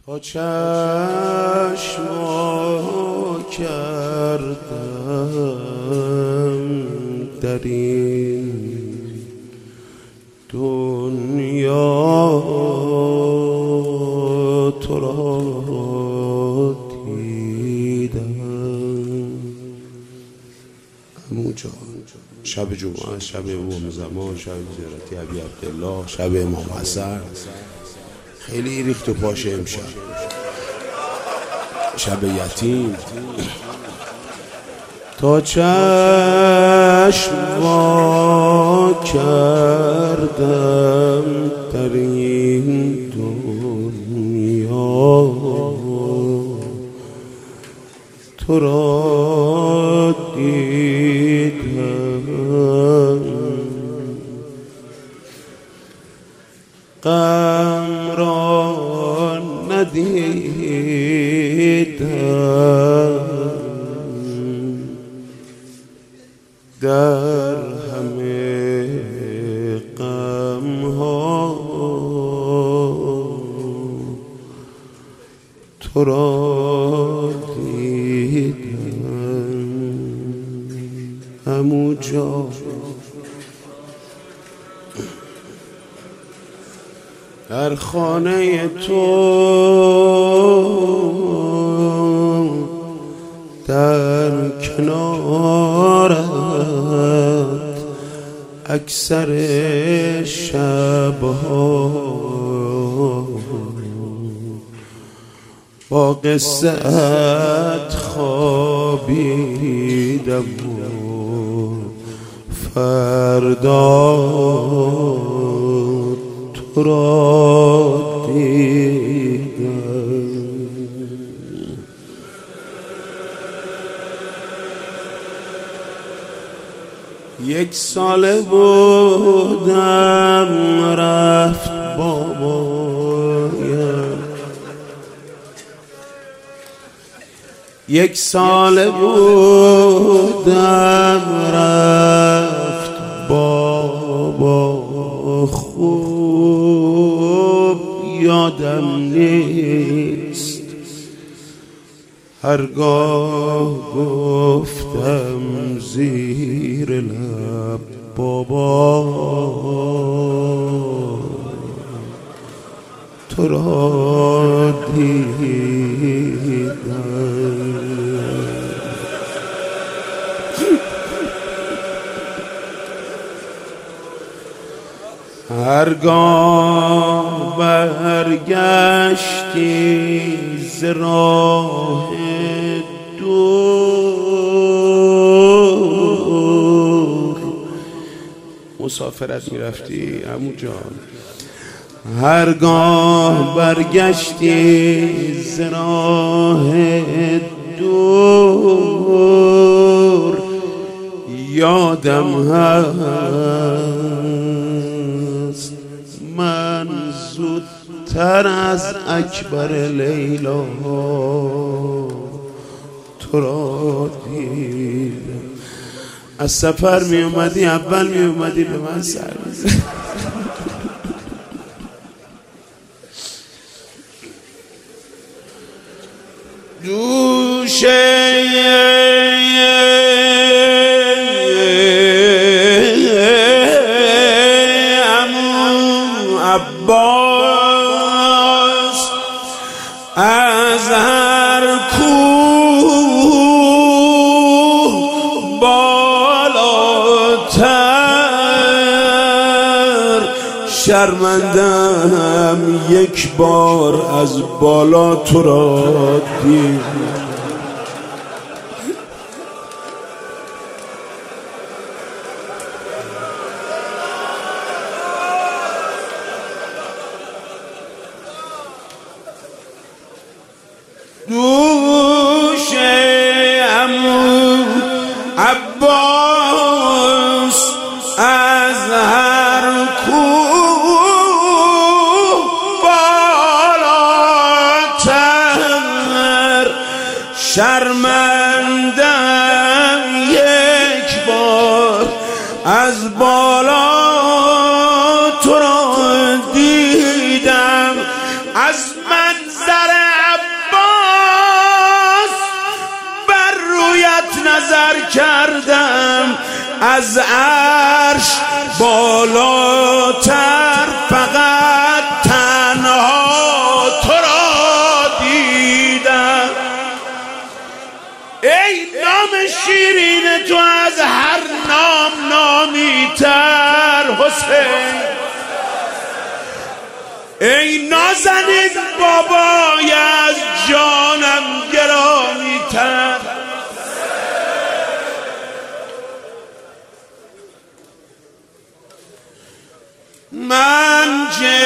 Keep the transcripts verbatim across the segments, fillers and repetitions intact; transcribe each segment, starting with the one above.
تا چشم وا کردم در این دنیا تو را دیدم. عمو جان، شب جمعه، شب امام زمان، شب زیارت ابی عبدالله، شب امام حسن خیلی ریخت و پاشه امشب. شب یتیم تا چشم وا کردم در این دنیا تو را دیدم. غم را ندیدم در همه غم ها تو را دیدم. عمو جان، در خانه تو در کنارت اکثر شبها با قصه ات خوابیدم و فردا تو را دیدم. یک ساله بودم رفت بابایم، یک ساله بودم رفت بابا، خوب یادم نیست، هرگاه گفتم زیر لب بابا تو را دیدم. هرگاه برگشتی ز راه دور، مسافرت میرفتی عمو جان، هرگاه برگشتی ز راه دور یادم هست من زودتر از اکبر لیلا تو را دیدم. از سفر می اومدی اول می اومدی به من سر می‌زدی. دوشه عمو عباس از هر کوه بالاتر، شرمندم یک بار از بالا تو را دیدم. دوش عمو عباس از هر کوه بالاتر، شرمندم یک بار از بالا تو را دیدم. از منظر از عرش بالاتر فقط تنها تو را دیدم. ای نام شیرین تو از هر نام نامی تر حسین، ای نازنین بابای از جانم گرامی تر. من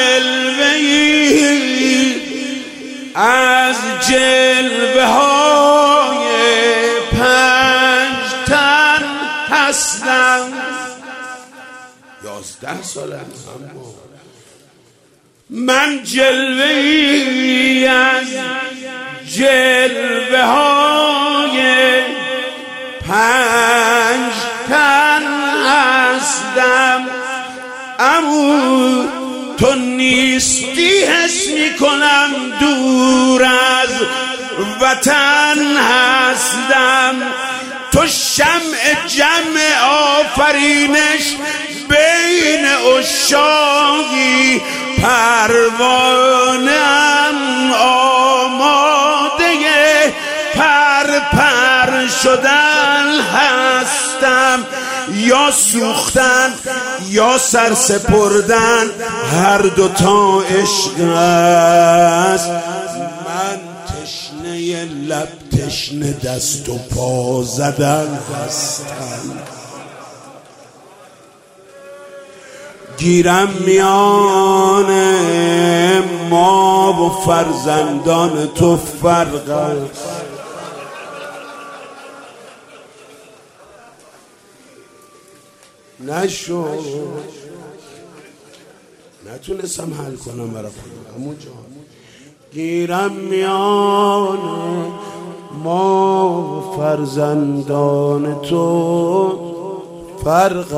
جلوه‌ای از جلوه های پنج تن هستم. یازده سالم اما من جلوه‌ای از جلوه های پنج تن هستم. امو تو نیستی حس میکنم، دور از وطن هستم. تو شمع جمع آفرینش بین عشاقی، پروانه‌ام آماده پر پر شدن هستم. یا سوختن یا سر سپردن، هر دوتا عشق است. من تشنه لب تشنه دست و پا زدن هستم. گیرم میان ما و فرزندان تو فرق است. نشد نتونستم حل کنم برای خودم. همون جا گیرم میان ما و فرزندان تو فرق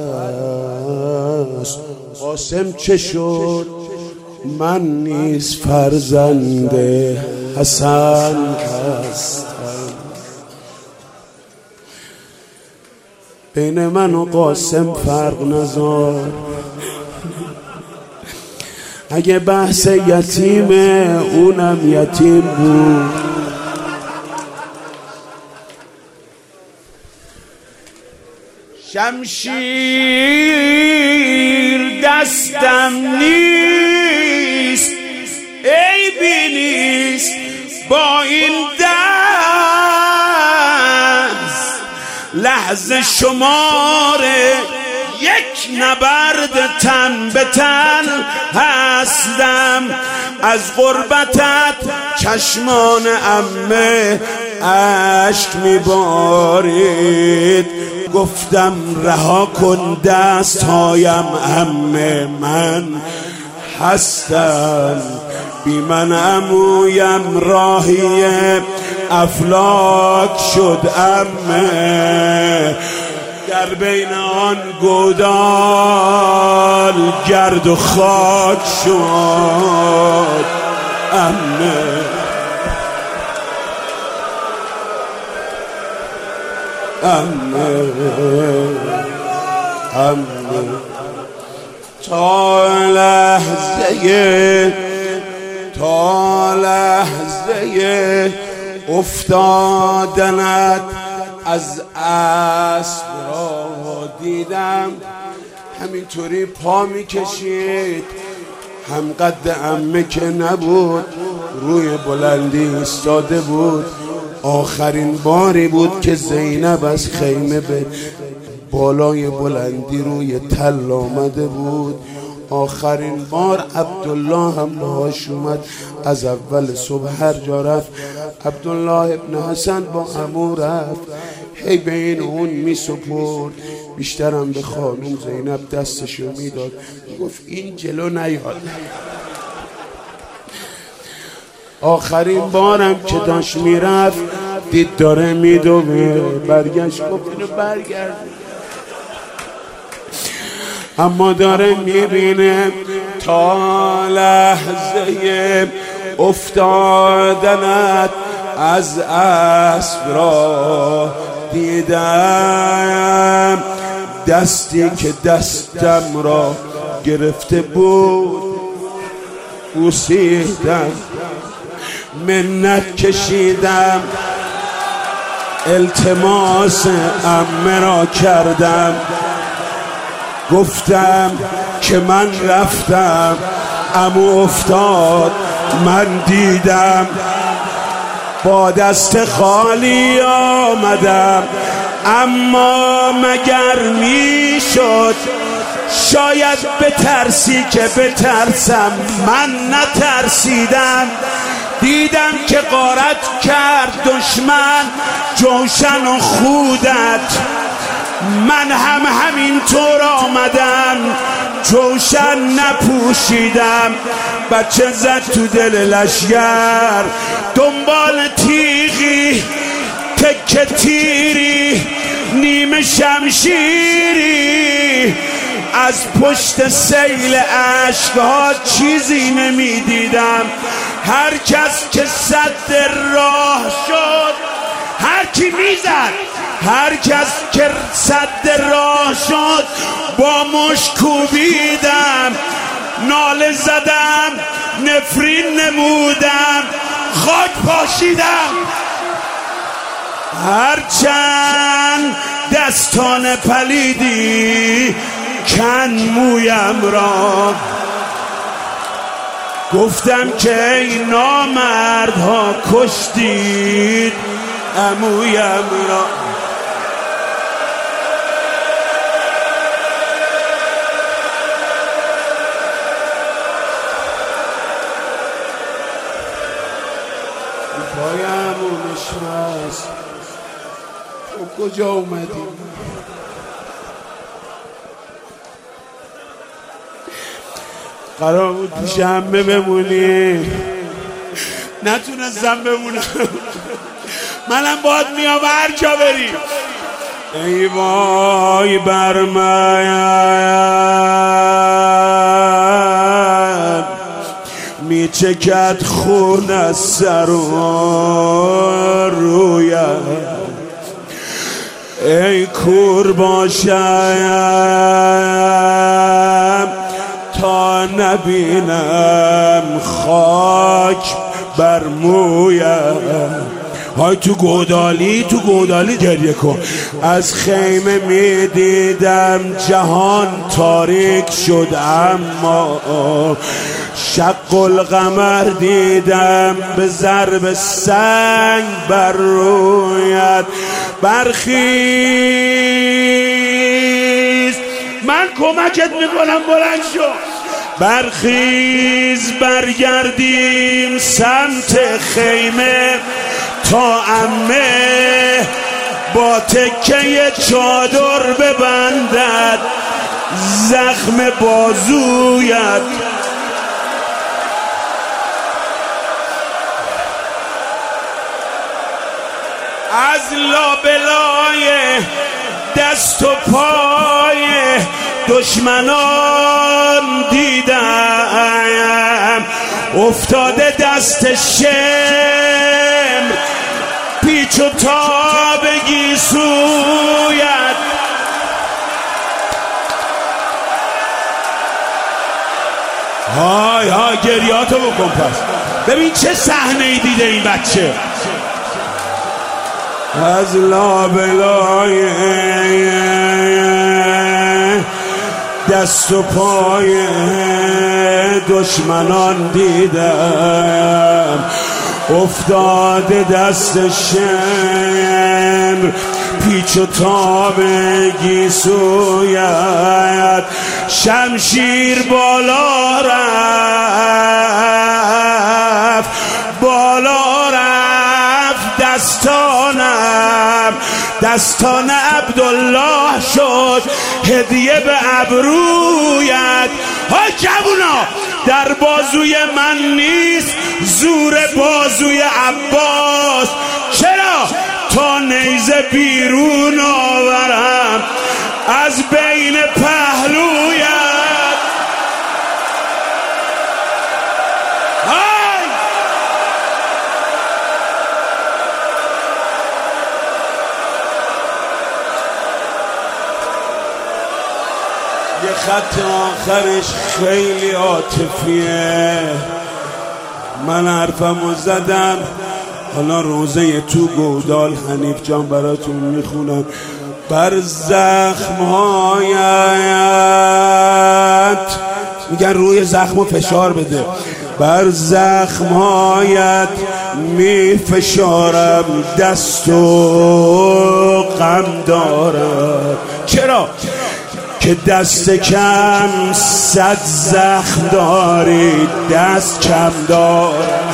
است. قاسم چه شد؟ من نیز فرزند حسن هستم. بین من و قاسم فرق نذار. اگه بحث یتیمه اونم یتیم بود. شمشیر دستم نیست، عیبی نیست با این دست. لحظه شماره یک نبرد تن به تن هستم. از غربتت چشمان عمه اشک میبارید. گفتم رها کن دستهایم، عمه من هستم. بی من عمویم راهی افلاک شد عمه. در بین آن گودال گرد و خاک شد عمه. عمه عمه تا لحظه تا لحظه افتادنت از اسب را دیدم. همینطوری پا میکشید، هم قد عمه که نبود، روی بلندی ایستاده بود. آخرین باری بود که زینب از خیمه به بالای بلندی روی تل آمده بود. آخرین بار عبدالله هم باهاش اومد. از اول صبح هر جا رفت عبدالله ابن حسن با عمو رفت، هی به این اون می سپرد. بیشترم به خانوم زینب دستشو میداد، گفت این جلو نیاد. آخرین بارم که داشت میرفت دید داره میدوه، برگشت گفت اینو برگرد. اما داره میبینه تا لحظه افتادنت از اسب را دیدم. دستی که دستم را گرفته بود بوسیدم، منت کشیدم، التماس عمه را کردم، گفتم که من رفتم عمو افتاد من دیدم، با دست خالی آمدم اما مگر می شد شاید بترسی که بترسم، من نترسیدم، دیدم که غارت کرد دشمن جوشن و خودت، من هم همینطور آمدم جوشن نپوشیدم، بچه زد تو دل لشگر دنبال تیغی تکه تیری نیمه شمشیری، از پشت سیل عشقها چیزی نمیدیدم، هر کس که صد راه شد هر کی میزد، هر کس که صد راه شد با مشت کوبیدم، ناله زدم نفرین نمودم خاک پاشیدم، هرچند دستان پلیدی کن مویم را، گفتم که ای نامردها کشتید عمویم را. پای عمو نشست تو کجا اومدی؟ قرار بود پیش عمه بمونی، نتونستم بمونم، منم باید میام هر جا بری. ای وای بر من میچکد خون از سر و رویم، ای کور باشم تا نبینم خاک بر مویم. های تو گودالی تو گودالی گریه کن. از خیمه می دیدم جهان تاریک شد اما شق القمر دیدم به ضرب سنگ بر رویت. برخیز من کمکت میکنم، بلند شو. برخیز برگردیم سمت خیمه تا عمه با تکه چادر ببندد زخم بازویت. از لابلای دست و پای دشمنان دیدم افتاده دست شمر پیچ و تاب گیسویت. های های گریاتو بکن. پس ببین چه صحنه ای دیده این بچه. از لابلای دست و پای دشمنان دیدم افتاده دست شمر پیچ و تاب گیسویت. شمشیر بالا رفت بالا رفت دستانم دستان عبدالله شد هدیه به ابرویت. ها جوونا در بازوی من نیست زور بازوی عباس. چرا تا نیزه بیرون آورم از بین پهلویت. خط آخرش خیلی عاطفیه. من حرفمو زدم، حالا روزه تو گودال حنیف جان براتون میخونم. بر زخمهایت، میگن روی زخمو فشار بده، بر زخمهایت میفشارم دست و غم دارم. چرا؟ که دست کم صد زخم داری، دست کم دارم.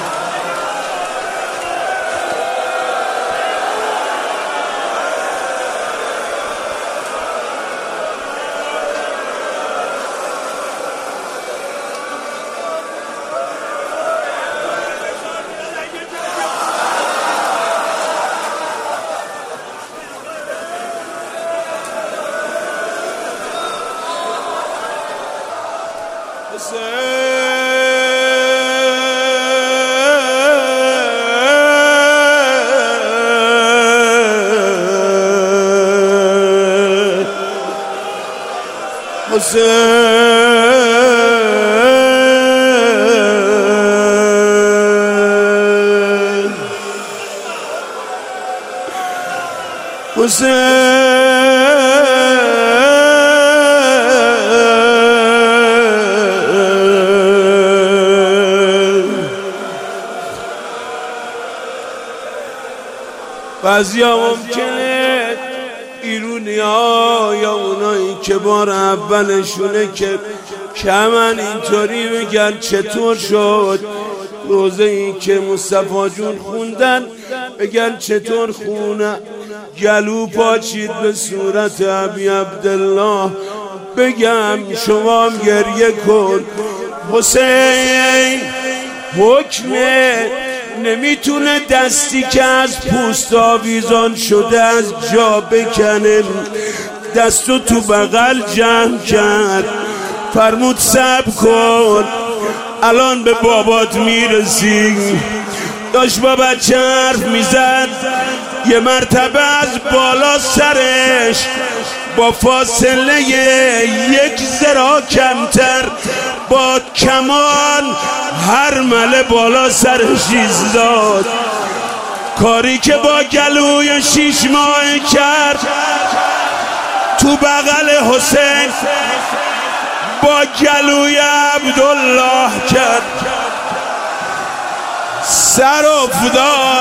حسین حسین بعضی ها ممکنه ایرونی ها یا اونایی که بار اولشونه که کمن اینطوری بگن چطور شد روزه این که مصطفی جون خوندن، بگن چطور خونه گلو پاچید به صورت ابی عبدالله. بگم شما هم گریه کن. حسین حکمه نمیتونه دستی که از پوست آویزان شده از جا بکنه، دستو تو بغل جمع کرد، فرمود صبر کن الان به بابات میرسی. داشت با بچه حرف میزد، یه مرتبه از بالا سرش با فاصله یک ذراع کمتر با کمان هر مله بالا سرش ایستاد. کاری که با گلوی شیش ماه کرد تو بغل حسین با گلوی عبدالله کرد. سر افتاد